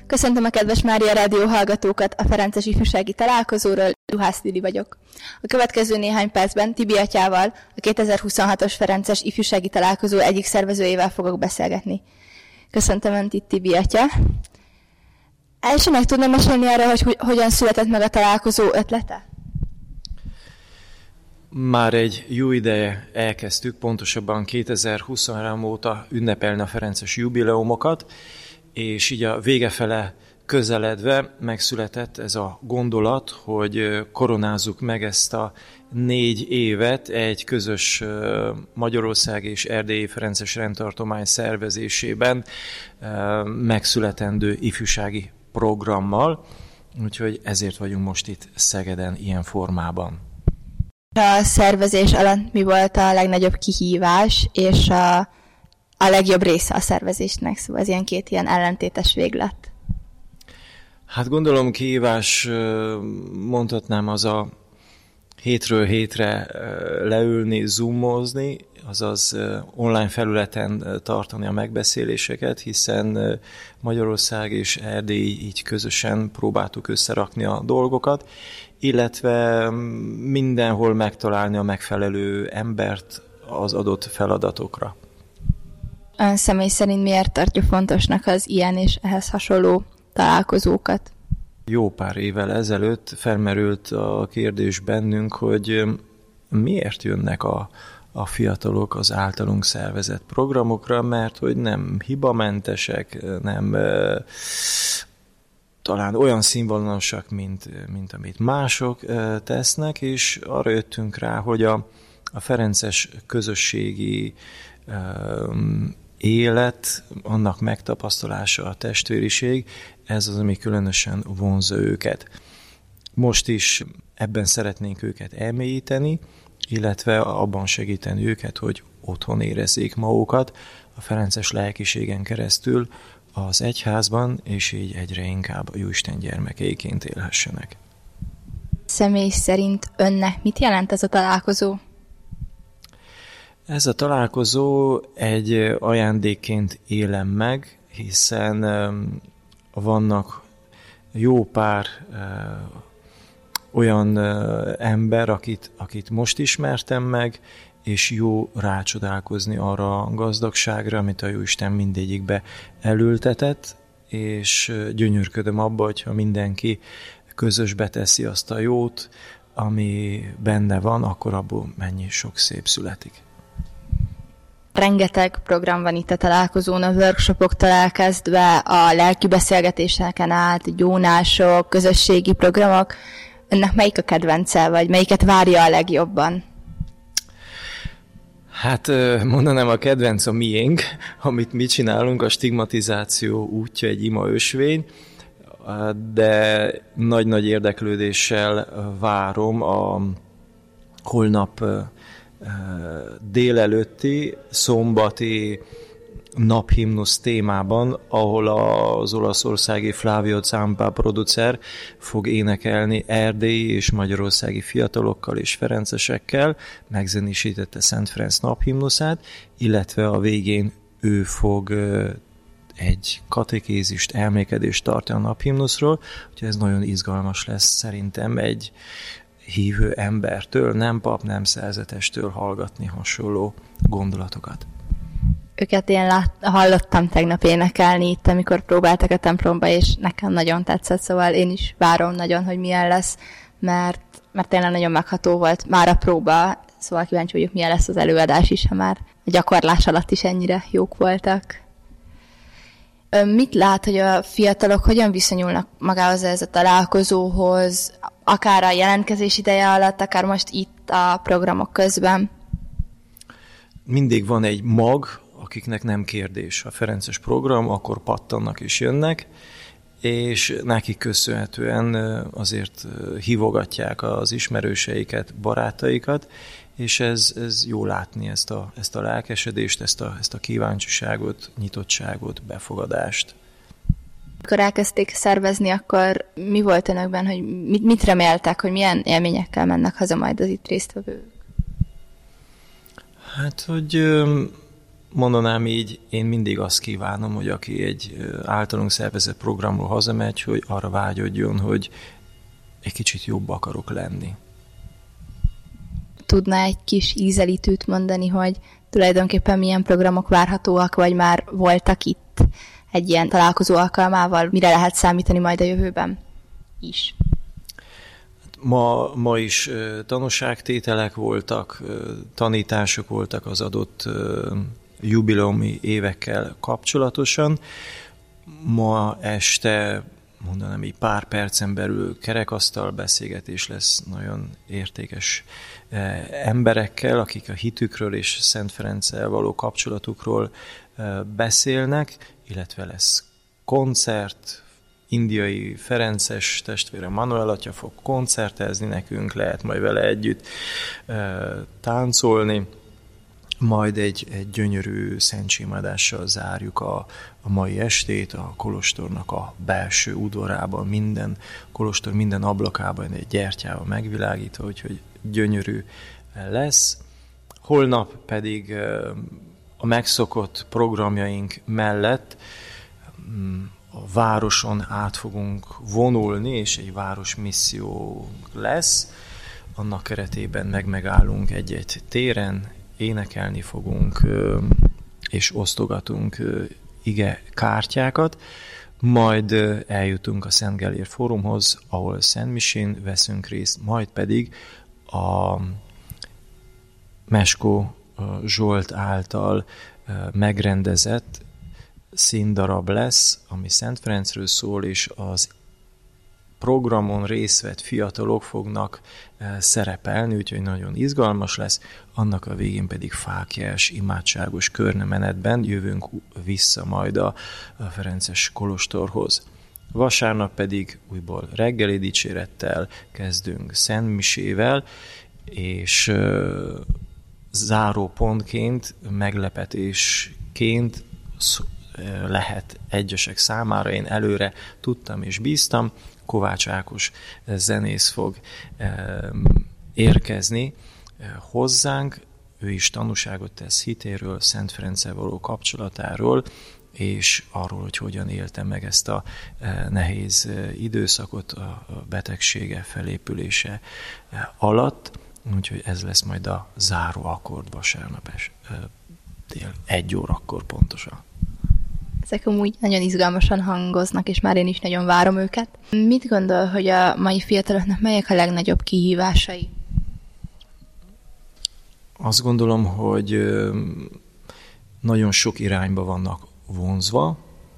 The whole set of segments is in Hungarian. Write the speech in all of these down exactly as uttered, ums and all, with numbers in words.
Köszöntöm a kedves Mária Rádió hallgatókat a Ferences ifjúsági találkozóról, Juhász Lili vagyok. A következő néhány percben Tibi atyával, a kétezer-huszonhatos Ferences ifjúsági találkozó egyik szervezőjével fogok beszélgetni. Köszöntöm Önt itt, Tibi atya. Első meg tudnám mesélni arra, hogy hogyan született meg a találkozó ötlete? Már egy jó ideje elkezdtük, pontosabban kétezer-huszonhárom óta ünnepelni a ferences jubileumokat, és így a vége fele közeledve megszületett ez a gondolat, hogy koronázzuk meg ezt a négy évet egy közös Magyarország és Erdélyi Ferences rendtartomány szervezésében megszületendő ifjúsági programmal, úgyhogy ezért vagyunk most itt Szegeden ilyen formában. A szervezés alatt mi volt a legnagyobb kihívás, és a, a legjobb része a szervezésnek? Szóval ez ilyen két ilyen ellentétes véglet. Hát gondolom kihívás, mondhatnám, az a hétről hétre leülni, zoomozni, azaz online felületen tartani a megbeszéléseket, hiszen Magyarország és Erdély így közösen próbáltuk összerakni a dolgokat, illetve mindenhol megtalálni a megfelelő embert az adott feladatokra. Ön személy szerint miért tartja fontosnak az ilyen és ehhez hasonló találkozókat? Jó pár évvel ezelőtt felmerült a kérdés bennünk, hogy miért jönnek a, a fiatalok az általunk szervezett programokra, mert hogy nem hibamentesek, nem e, talán olyan színvonalasak, mint, mint amit mások e, tesznek, és arra jöttünk rá, hogy a, a ferences közösségi e, élet, annak megtapasztalása, a testvériség, ez az, ami különösen vonzza őket. Most is ebben szeretnénk őket elmélyíteni, illetve abban segíteni őket, hogy otthon érezzék magukat a ferences lelkiségen keresztül az egyházban, és így egyre inkább a Jóisten gyermekeiként élhessenek. Személy szerint önnek mit jelent ez a találkozó? Ez a találkozó egy ajándékként élem meg, hiszen vannak jó pár olyan ember, akit, akit most ismertem meg, és jó rácsodálkozni arra a gazdagságra, amit a Jóisten mindegyikbe elültetett, és gyönyörködöm abba, hogyha mindenki közösbe teszi azt a jót, ami benne van, akkor abból mennyi sok szép születik. Rengeteg program van itt a találkozón, a workshopoktól elkezdve, a lelki beszélgetéseken át, gyónások, közösségi programok. Önnek melyik a kedvence, vagy melyiket várja a legjobban? Hát mondanám, a kedvenc a miénk, amit mi csinálunk, a stigmatizáció útja egy ima ösvény, de nagy-nagy érdeklődéssel várom a holnap délelőtti, szombati naphimnusz témában, ahol az olaszországi Flavio Zampa producer fog énekelni erdélyi és magyarországi fiatalokkal és ferencesekkel, megzenésítette Szent Ferenc naphimnuszát, illetve a végén ő fog egy katekézist, elmékedést tartani a naphimnuszról, úgyhogy ez nagyon izgalmas lesz szerintem egy hívő embertől, nem pap, nem szerzetestől hallgatni hasonló gondolatokat. Őket én lát, hallottam tegnap énekelni itt, amikor próbáltak a templomba, és nekem nagyon tetszett, szóval én is várom nagyon, hogy milyen lesz, mert, mert tényleg nagyon megható volt már a próba, szóval kíváncsi vagyok, milyen lesz az előadás is, ha már a gyakorlás alatt is ennyire jók voltak. Mit lát, hogy a fiatalok hogyan viszonyulnak magához ez a találkozóhoz, akár a jelentkezés ideje alatt, akár most itt a programok közben? Mindig van egy mag, akiknek nem kérdés a ferences program, akkor pattannak és jönnek, és nekik köszönhetően azért hívogatják az ismerőseiket, barátaikat, és ez, ez jó látni ezt a, ezt a lelkesedést, ezt a, ezt a kíváncsiságot, nyitottságot, befogadást. Amikor elkezdték szervezni, akkor mi volt önökben, hogy mit, mit reméltek, hogy milyen élményekkel mennek haza majd az itt résztvevők? Hát, hogy mondanám így, én mindig azt kívánom, hogy aki egy általunk szervezett programról hazamegy, hogy arra vágyodjon, hogy egy kicsit jobb akarok lenni. Tudná egy kis ízelítőt mondani, hogy tulajdonképpen milyen programok várhatóak, vagy már voltak itt egy ilyen találkozó alkalmával, mire lehet számítani majd a jövőben is? Ma, ma is tanúságtételek voltak, tanítások voltak az adott jubileumi évekkel kapcsolatosan. Ma este, mondanám így pár percen belül kerekasztal beszélgetés lesz nagyon értékes emberekkel, akik a hitükről és Szent Ferenccel való kapcsolatukról beszélnek, illetve lesz koncert, indiai ferences testvére Manuel atya fog koncertezni nekünk, lehet majd vele együtt táncolni. Majd egy, egy gyönyörű szentségimadással zárjuk a, a mai estét, a kolostornak a belső udvarában, minden kolostor minden ablakában egy gyertyával megvilágítva, úgyhogy gyönyörű lesz. Holnap pedig a megszokott programjaink mellett a városon át fogunk vonulni, és egy városmisszió lesz. Annak keretében meg megállunk egy-egy téren, énekelni fogunk, és osztogatunk ige kártyákat, majd eljutunk a Szent Gellért Fórumhoz, ahol szentmisén veszünk részt, majd pedig a Meskó Zsolt által megrendezett színdarab lesz, ami Szent Ferencről szól, és az programon részt vett fiatalok fognak szerepelni, úgyhogy nagyon izgalmas lesz. Annak a végén pedig fáklyás, imádságos körnemenetben jövünk vissza majd a ferences kolostorhoz. Vasárnap pedig újból reggeli dicsérettel kezdünk szentmisével, és záró pontként, meglepetésként lehet egyesek számára, én előre tudtam és bíztam, Kovács Ákos zenész fog érkezni hozzánk, ő is tanúságot tesz hitéről, Szent Ferenccel való kapcsolatáról, és arról, hogy hogyan élte meg ezt a nehéz időszakot a betegsége felépülése alatt, úgyhogy ez lesz majd a záró akkord vasárnap dél egy órakor pontosan. Ezek amúgy nagyon izgalmasan hangoznak, és már én is nagyon várom őket. Mit gondol, hogy a mai fiataloknak melyek a legnagyobb kihívásai? Azt gondolom, hogy nagyon sok irányba vannak vonzva,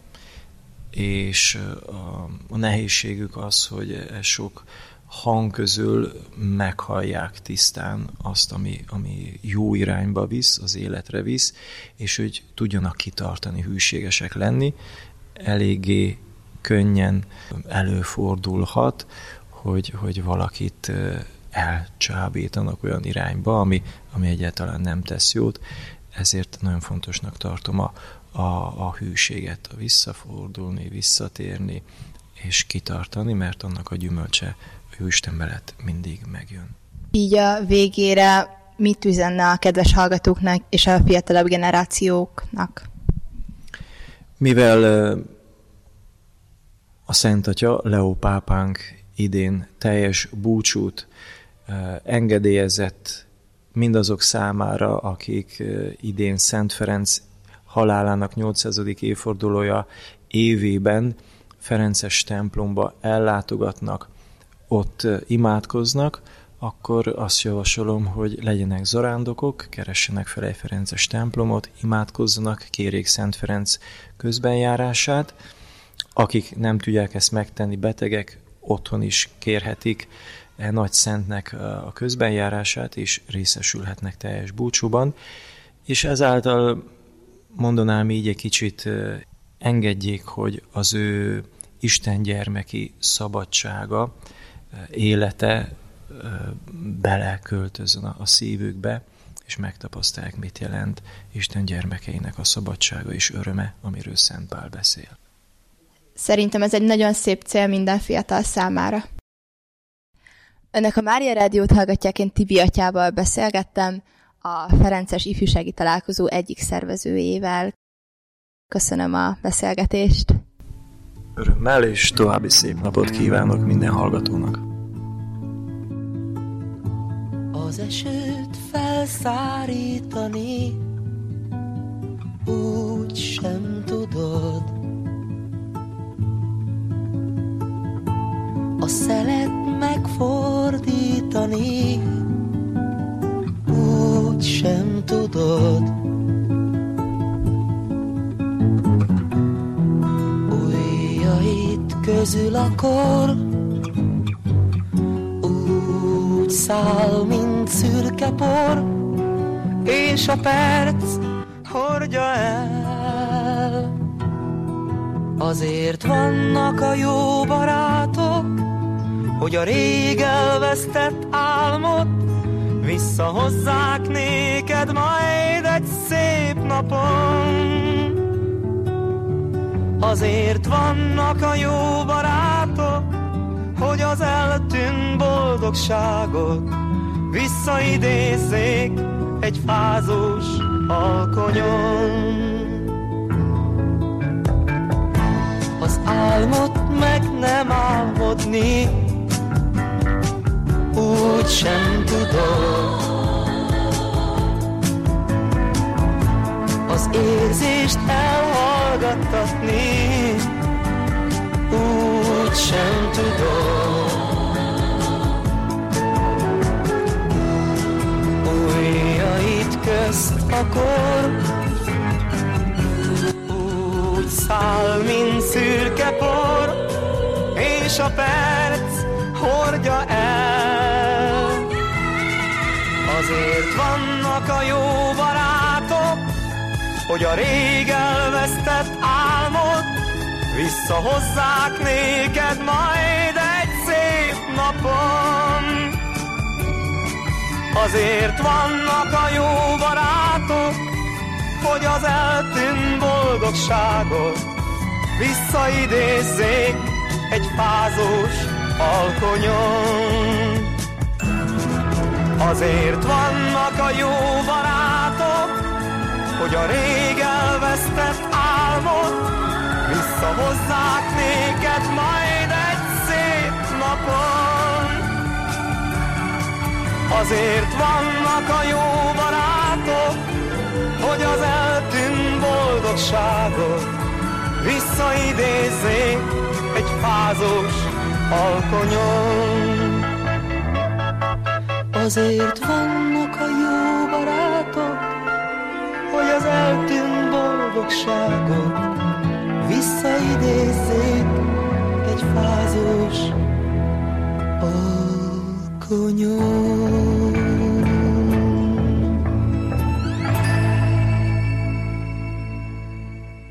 és a nehézségük az, hogy sok hang közül meghallják tisztán azt, ami, ami jó irányba visz, az életre visz, és hogy tudjanak kitartani, hűségesek lenni. Eléggé könnyen előfordulhat, hogy, hogy valakit elcsábítanak olyan irányba, ami, ami egyáltalán nem tesz jót. Ezért nagyon fontosnak tartom a, a, a hűséget, a visszafordulni, visszatérni, és kitartani, mert annak a gyümölcse ő Isten mellett mindig megjön. Így a végére mit üzenne a kedves hallgatóknak és a fiatalabb generációknak? Mivel a Szent Atya, Leó pápánk idén teljes búcsút engedélyezett mindazok számára, akik idén Szent Ferenc halálának nyolcszázadik évfordulója évében ferences templomba ellátogatnak, ott imádkoznak, akkor azt javasolom, hogy legyenek zarándokok, keressenek fel egy ferences templomot, imádkozzanak, kérjék Szent Ferenc közbenjárását. Akik nem tudják ezt megtenni, betegek, otthon is kérhetik e nagy szentnek a közbenjárását, és részesülhetnek teljes búcsúban. És ezáltal mondanám így egy kicsit engedjék, hogy az ő Isten gyermeki szabadsága, élete beleköltözön a szívükbe, és megtapasztalják, mit jelent Isten gyermekeinek a szabadsága és öröme, amiről Szent Pál beszél. Szerintem ez egy nagyon szép cél minden fiatal számára. Önök a Mária Rádiót hallgatják, én Tibi atyával beszélgettem. a Ferences Ifjúsági Találkozó egyik szervezőjével. Köszönöm a beszélgetést. Örömmel, és további szép napot kívánok minden hallgatónak. Az esőt felszárítani úgy sem tudod, a szelet megfordítani úgy sem tudod, ujjaid közül akkor úgy száll, mint szürke por, és a perc hordja el. Azért vannak a jó barátok, hogy a rég elvesztett álmot visszahozzák néked majd egy szép napon. Azért vannak a jó barátok, hogy az eltűnt boldogságot visszaidézzék egy fázós alkonyon. Az álmot meg nem álmodni úgy sem tudod, az érzést elhallgattatni úgy sem tudod, ujjaid közt akkor úgy száll, mint szürke por, és a perc hordja el. Azért vannak a jó barátok, hogy a rég elvesztett álmot visszahozzák néked majd egy szép napon. Azért vannak a jó barátok, hogy az eltűnt boldogságot visszaidézzék egy fázós alkonyon. Azért vannak a jó barátok, hogy a rég elvesztett álmot visszahozzák néked majd egy szép napon. Azért vannak a jó barátok, hogy az eltűnt boldogságot visszaidézzék egy fázós alkonyon. Azért vannak a jó barátok, hogy az eltűnt boldogságot visszaidézzék egy fázós alkonyon.